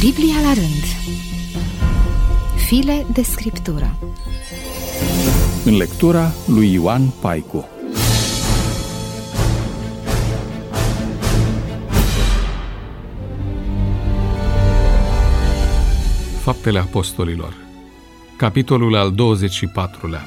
Biblia la rând. File de scriptură. În lectura lui Ioan Paicu. Faptele Apostolilor, capitolul al 24-lea.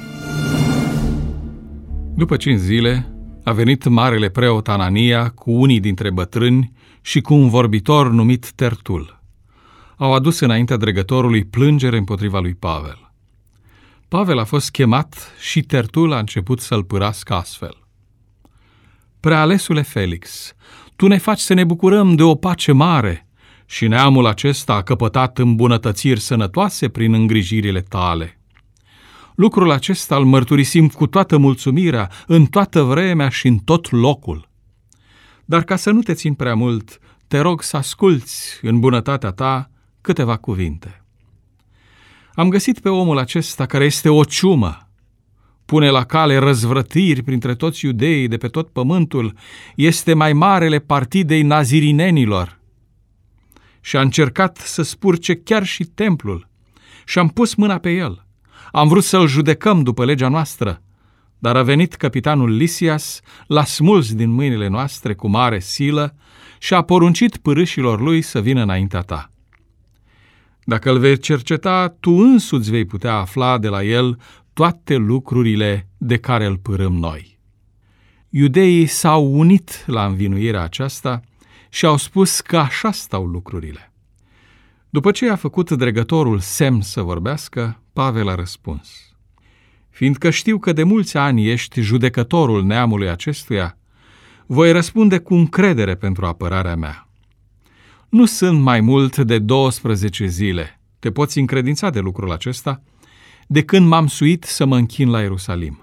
După 5 zile, a venit marele preot Anania cu unii dintre bătrâni și cu un vorbitor numit Tertul. Au adus înaintea dregătorului plângere împotriva lui Pavel. Pavel a fost chemat și Tertul a început să-l pârască astfel. Prealesule Felix, tu ne faci să ne bucurăm de o pace mare și neamul acesta a căpătat îmbunătățiri sănătoase prin îngrijirile tale. Lucrul acesta îl mărturisim cu toată mulțumirea, în toată vremea și în tot locul. Dar ca să nu te țin prea mult, te rog să asculți în bunătatea ta câteva cuvinte. Am găsit pe omul acesta care este o ciumă, pune la cale răzvrătiri printre toți iudeii de pe tot pământul, este mai marele partidei nazirinenilor și a încercat să spurce chiar și templul și am pus mâna pe el. Am vrut să-l judecăm după legea noastră, dar a venit căpitanul Lisias, l-a smuls din mâinile noastre cu mare silă și a poruncit pârâșilor lui să vină înaintea ta. Dacă îl vei cerceta, tu însuți vei putea afla de la el toate lucrurile de care îl pârâm noi. Iudeii s-au unit la învinuirea aceasta și au spus că așa stau lucrurile. După ce a făcut dregătorul semn să vorbească, Pavel a răspuns: fiindcă știu că de mulți ani ești judecătorul neamului acestuia, voi răspunde cu încredere pentru apărarea mea. Nu sunt mai mult de 12 zile, te poți încredința de lucrul acesta, de când m-am suit să mă închin la Ierusalim.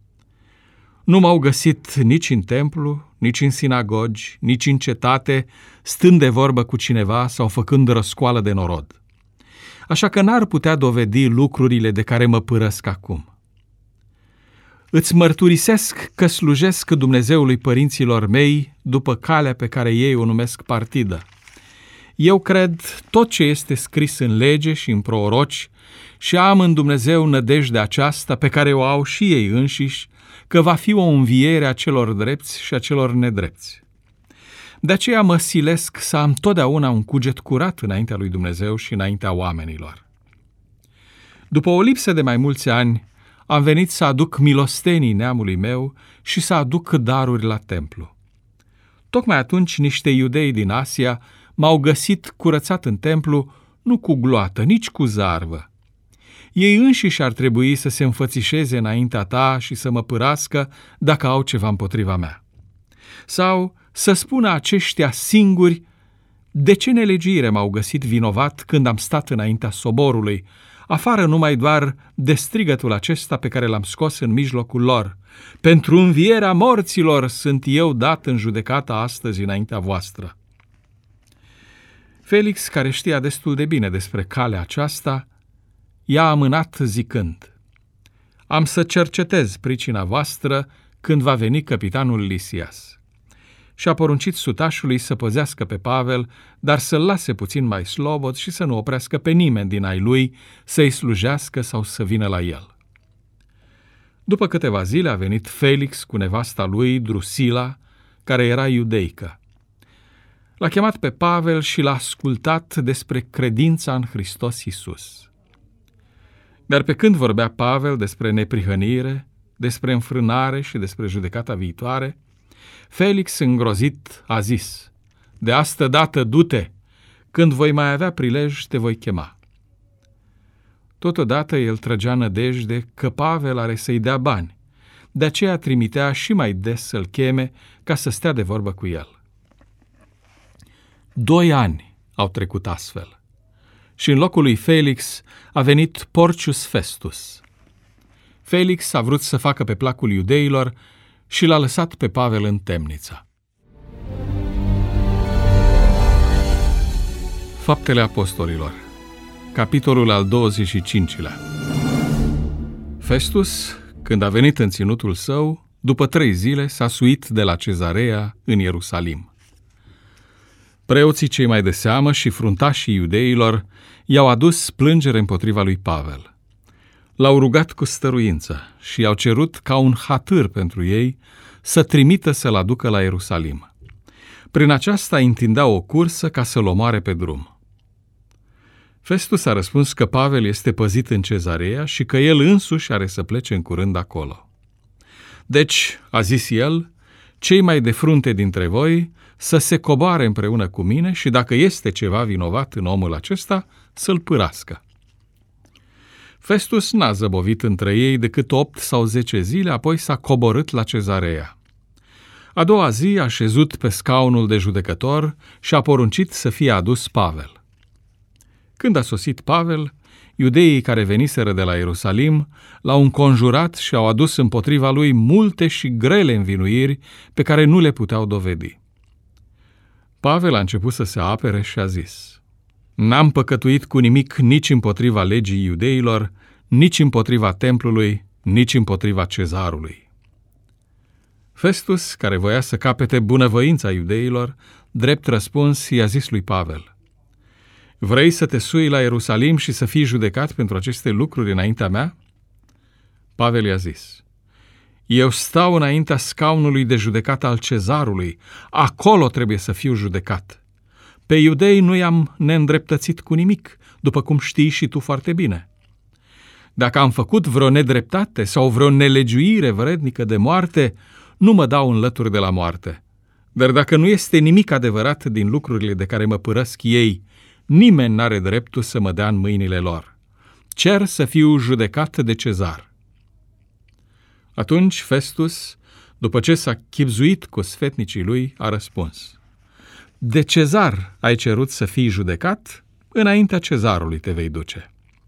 Nu m-au găsit nici în templu, nici în sinagogi, nici în cetate, stând de vorbă cu cineva sau făcând răscoală de norod. Așa că n-ar putea dovedi lucrurile de care mă pârăsc acum. Îți mărturisesc că slujesc Dumnezeului părinților mei după calea pe care ei o numesc partidă. Eu cred tot ce este scris în lege și în proroci și am în Dumnezeu nădejdea aceasta pe care o au și ei înșiși, că va fi o înviere a celor drepți și a celor nedrepți. De aceea mă silesc să am totdeauna un cuget curat înaintea lui Dumnezeu și înaintea oamenilor. După o lipsă de mai mulți ani, am venit să aduc milostenii neamului meu și să aduc daruri la templu. Tocmai atunci niște iudei din Asia m-au găsit curățat în templu, nu cu gloată, nici cu zarvă. Ei înșiși ar trebui să se înfățișeze înaintea ta și să mă pârască dacă au ceva împotriva mea. Sau să spună aceștia singuri de ce nelegire m-au găsit vinovat când am stat înaintea soborului, afară numai doar de strigătul acesta pe care l-am scos în mijlocul lor. Pentru învierea morților sunt eu dat în judecată astăzi înaintea voastră. Felix, care știa destul de bine despre calea aceasta, i-a amânat zicând: am să cercetez pricina voastră când va veni căpitanul Lisias. Și a poruncit sutașului să păzească pe Pavel, dar să-l lase puțin mai slobod și să nu oprească pe nimeni din ai lui să-i slujească sau să vină la el. După câteva zile a venit Felix cu nevasta lui, Drusila, care era iudeică. L-a chemat pe Pavel și l-a ascultat despre credința în Hristos Iisus. Dar pe când vorbea Pavel despre neprihănire, despre înfrânare și despre judecata viitoare, Felix, îngrozit, a zis: de astă dată du-te, când voi mai avea prilej te voi chema. Totodată el trăgea nădejde că Pavel are să-i dea bani, de aceea trimitea și mai des să-l cheme ca să stea de vorbă cu el. 2 ani au trecut astfel și în locul lui Felix a venit Porcius Festus. Felix a vrut să facă pe placul iudeilor și l-a lăsat pe Pavel în temniță. Faptele Apostolilor, capitolul al 25-lea. Festus, când a venit în ținutul său, după 3 zile s-a suit de la Cezarea în Ierusalim. Preoții cei mai de seamă și fruntașii iudeilor i-au adus plângere împotriva lui Pavel. L-au rugat cu stăruință și i-au cerut ca un hatâr pentru ei să trimită să-l aducă la Ierusalim. Prin aceasta întindea o cursă ca să-l omoare pe drum. Festus a răspuns că Pavel este păzit în Cezarea și că el însuși are să plece în curând acolo. Deci, a zis el, cei mai de frunte dintre voi să se coboare împreună cu mine și dacă este ceva vinovat în omul acesta, să-l pârască. Festus n-a zăbovit între ei decât 8 sau 10 zile, apoi s-a coborât la Cezarea. A doua zi a șezut pe scaunul de judecător și a poruncit să fie adus Pavel. Când a sosit Pavel, iudeii care veniseră de la Ierusalim l-au înconjurat și au adus împotriva lui multe și grele învinuiri pe care nu le puteau dovedi. Pavel a început să se apere și a zis: N-am păcătuit cu nimic nici împotriva legii iudeilor, nici împotriva templului, nici împotriva cezarului. Festus, care voia să capete bunăvoința iudeilor, drept răspuns i-a zis lui Pavel: Vrei să te sui la Ierusalim și să fii judecat pentru aceste lucruri înaintea mea? Pavel i-a zis: Eu stau înaintea scaunului de judecată al cezarului, acolo trebuie să fiu judecat. Pe iudei nu i-am neîndreptățit cu nimic, după cum știi și tu foarte bine. Dacă am făcut vreo nedreptate sau vreo nelegiuire vrednică de moarte, nu mă dau în lături de la moarte. Dar dacă nu este nimic adevărat din lucrurile de care mă părăsc ei, nimeni n-are dreptul să mă dea în mâinile lor. Cer să fiu judecat de cezar. Atunci Festus, după ce s-a chibzuit cu sfetnicii lui, a răspuns: De cezar ai cerut să fii judecat? Înaintea cezarului te vei duce.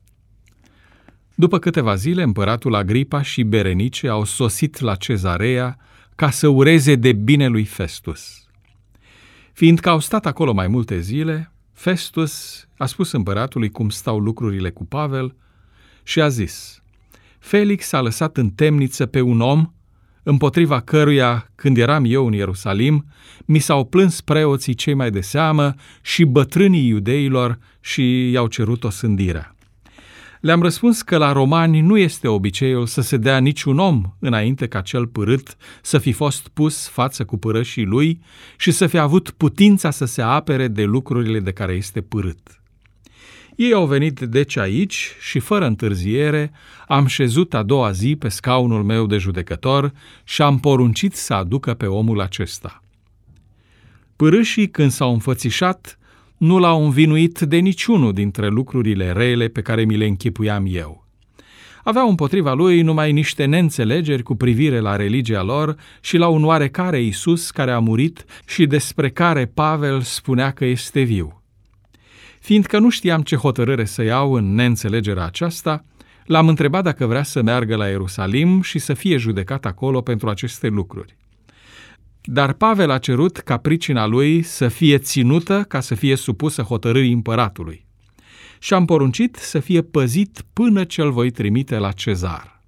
După câteva zile, împăratul Agripa și Berenice au sosit la Cezarea ca să ureze de bine lui Festus. Fiindcă au stat acolo mai multe zile, Festus a spus împăratului cum stau lucrurile cu Pavel și a zis: Felix a lăsat în temniță pe un om împotriva căruia, când eram eu în Ierusalim, mi s-au plâns preoții cei mai de seamă și bătrânii iudeilor și i-au cerut osândirea. Le-am răspuns că la romani nu este obiceiul să se dea niciun om înainte ca cel pârât să fi fost pus față cu părășii lui și să fi avut putința să se apere de lucrurile de care este pârât. Ei au venit deci aici și, fără întârziere, am șezut a doua zi pe scaunul meu de judecător și am poruncit să aducă pe omul acesta. Pârâșii, când s-au înfățișat, nu l-au învinuit de niciunul dintre lucrurile rele pe care mi le închipuiam eu. Aveau împotriva lui numai niște neînțelegeri cu privire la religia lor și la un oarecare Iisus care a murit și despre care Pavel spunea că este viu. Fiindcă nu știam ce hotărâre să iau în neînțelegerea aceasta, l-am întrebat dacă vrea să meargă la Ierusalim și să fie judecat acolo pentru aceste lucruri. Dar Pavel a cerut ca pricina lui să fie ținută ca să fie supusă hotărârii împăratului. Și am poruncit să fie păzit până ce îl voi trimite la Cezar.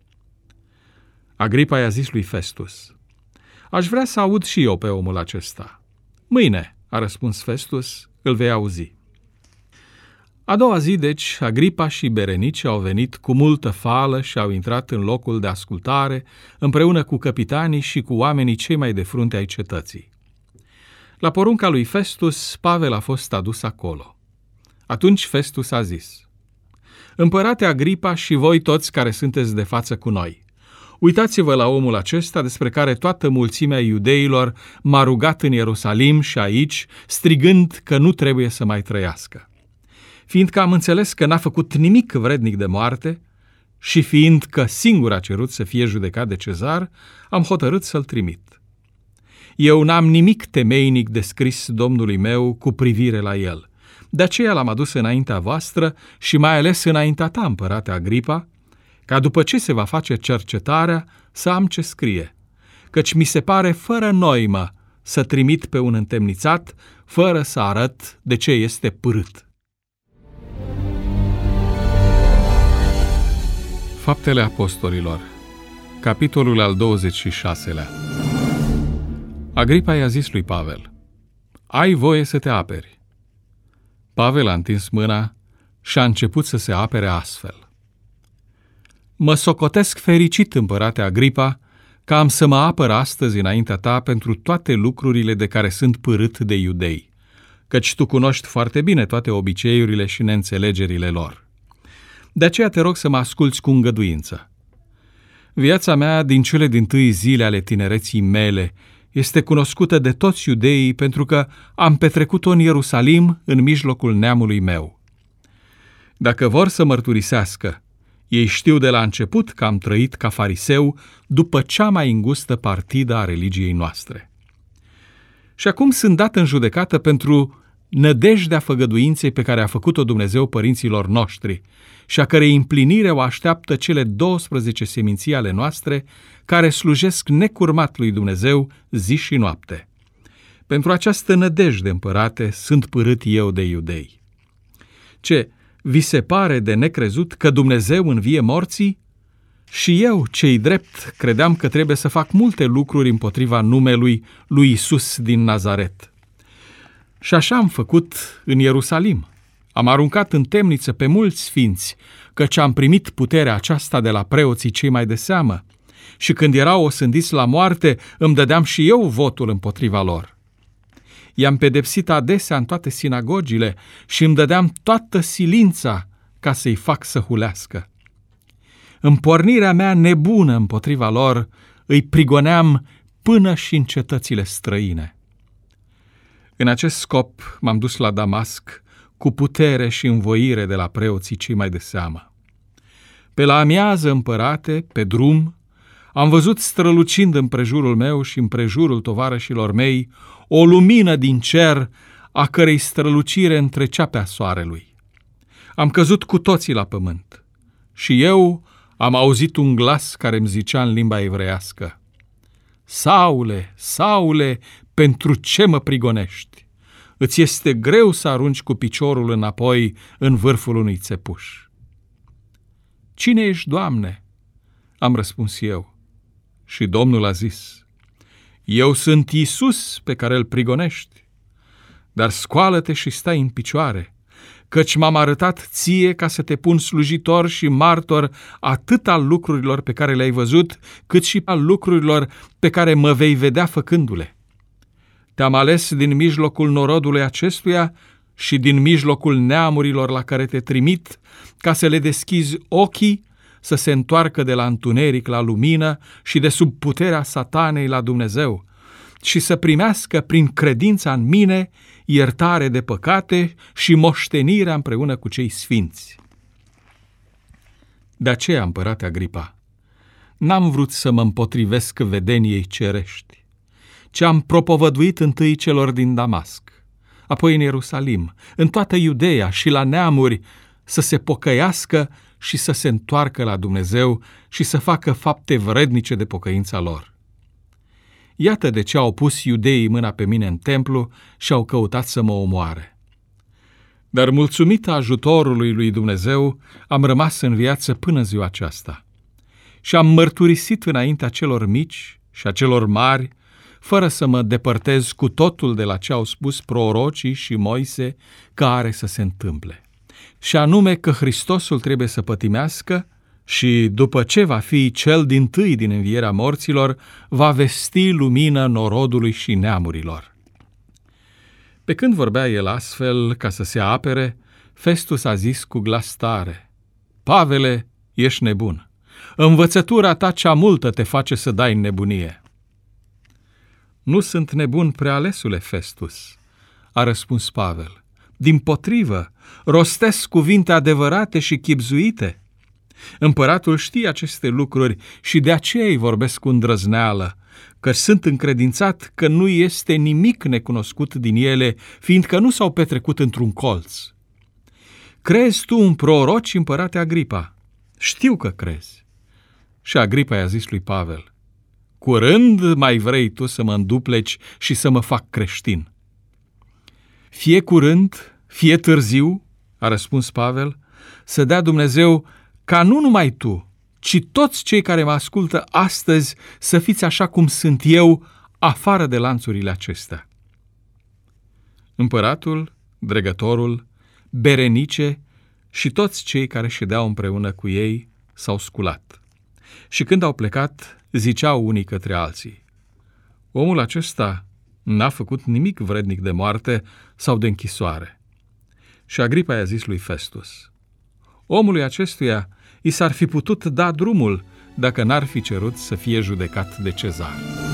Agripa i-a zis lui Festus: Aș vrea să aud și eu pe omul acesta. Mâine, a răspuns Festus, îl vei auzi. A doua zi, deci, Agripa și Berenice au venit cu multă fală și au intrat în locul de ascultare, împreună cu căpitanii și cu oamenii cei mai de frunte ai cetății. La porunca lui Festus, Pavel a fost adus acolo. Atunci Festus a zis: Împărate Agripa și voi toți care sunteți de față cu noi, uitați-vă la omul acesta despre care toată mulțimea iudeilor m-a rugat în Ierusalim și aici, strigând că nu trebuie să mai trăiască. Fiindcă am înțeles că n-a făcut nimic vrednic de moarte și fiindcă singur a cerut să fie judecat de cezar, am hotărât să-l trimit. Eu n-am nimic temeinic de scris Domnului meu cu privire la el. De aceea l-am adus înaintea voastră și mai ales înaintea ta, împărate Agripa, ca după ce se va face cercetarea să am ce scrie, căci mi se pare fără noimă să trimit pe un întemnițat fără să arăt de ce este pârât. Faptele Apostolilor, capitolul al 26-lea. Agripa i-a zis lui Pavel: ai voie să te aperi. Pavel a întins mâna și a început să se apere astfel. Mă socotesc fericit, împărate Agripa, că am să mă apăr astăzi înaintea ta pentru toate lucrurile de care sunt pârât de iudei, căci tu cunoști foarte bine toate obiceiurile și neînțelegerile lor. De aceea te rog să mă asculți cu îngăduință. Viața mea din cele dintâi zile ale tinereții mele este cunoscută de toți iudeii pentru că am petrecut-o în Ierusalim, în mijlocul neamului meu. Dacă vor să mărturisească, ei știu de la început că am trăit ca fariseu după cea mai îngustă partidă a religiei noastre. Și acum sunt dat în judecată pentru nădejdea făgăduinței pe care a făcut-o Dumnezeu părinților noștri și a cărei împlinire o așteaptă cele 12 seminții ale noastre care slujesc necurmat lui Dumnezeu zi și noapte. Pentru această nădejde, împărate, sunt pârât eu de iudei. Ce, vi se pare de necrezut că Dumnezeu învie morții? Și eu, cei drept, credeam că trebuie să fac multe lucruri împotriva numelui lui Iisus din Nazaret. Și așa am făcut în Ierusalim. Am aruncat în temniță pe mulți sfinți, căci am primit puterea aceasta de la preoții cei mai de seamă. Și când erau osândiți la moarte, îmi dădeam și eu votul împotriva lor. I-am pedepsit adesea în toate sinagogile și îmi dădeam toată silința ca să-i fac să hulească. În pornirea mea nebună împotriva lor, îi prigoneam până și în cetățile străine. În acest scop m-am dus la Damasc cu putere și învoire de la preoții cei mai de seamă. Pe la amiază, împărate, pe drum, am văzut strălucind împrejurul meu și împrejurul tovarășilor mei o lumină din cer, a cărei strălucire întrecea pe a soarelui. Am căzut cu toții la pământ și eu am auzit un glas care îmi zicea în limba evreiască: Saule, Saule, pentru ce mă prigonești? Îți este greu să arunci cu piciorul înapoi în vârful unui țepuș. Cine ești, Doamne? Am răspuns eu. Și Domnul a zis: Eu sunt Iisus pe care îl prigonești, dar scoală-te și stai în picioare, căci m-am arătat ție ca să te pun slujitor și martor atât al lucrurilor pe care le-ai văzut, cât și al lucrurilor pe care mă vei vedea făcându-le. Te-am ales din mijlocul norodului acestuia și din mijlocul neamurilor la care te trimit, ca să le deschizi ochii, să se întoarcă de la întuneric la lumină și de sub puterea satanei la Dumnezeu și să primească prin credința în mine iertare de păcate și moștenirea împreună cu cei sfinți. De aceea, împărate Agripa, n-am vrut să mă împotrivesc vedeniei cerești, ci am propovăduit întâi celor din Damasc, apoi în Ierusalim, în toată Iudeea și la neamuri, să se pocăiască și să se întoarcă la Dumnezeu și să facă fapte vrednice de pocăința lor. Iată de ce au pus iudeii mâna pe mine în templu și au căutat să mă omoare. Dar mulțumită ajutorului lui Dumnezeu, am rămas în viață până ziua aceasta și am mărturisit înaintea celor mici și a celor mari, fără să mă depărtez cu totul de la ce au spus prorocii și Moise că are să se întâmple, și anume că Hristosul trebuie să pătimească și, după ce va fi cel dintâi din învierea morților, va vesti lumină norodului și neamurilor. Pe când vorbea el astfel, ca să se apere, Festus a zis cu glas tare: Pavele, ești nebun. Învățătura ta cea multă te face să dai în nebunie. Nu sunt nebun, prealesule Festus, a răspuns Pavel. Dimpotrivă, rostesc cuvinte adevărate și chibzuite. Împăratul știe aceste lucruri și de aceea îi vorbesc cu îndrăzneală, că sunt încredințat că nu este nimic necunoscut din ele, fiindcă nu s-au petrecut într-un colț. Crezi tu în proroci, împărate Agripa? Știu că crezi. Și Agripa i-a zis lui Pavel: Curând mai vrei tu să mă îndupleci și să mă fac creștin? Fie curând, fie târziu, a răspuns Pavel, să dea Dumnezeu ca nu numai tu, ci toți cei care mă ascultă astăzi să fiți așa cum sunt eu, afară de lanțurile acestea. Împăratul, dregătorul, Berenice și toți cei care ședeau împreună cu ei s-au sculat. Și când au plecat, ziceau unii către alții: omul acesta n-a făcut nimic vrednic de moarte sau de închisoare. Și Agripa i-a zis lui Festus: omului acestuia i s-ar fi putut da drumul dacă n-ar fi cerut să fie judecat de Cezar.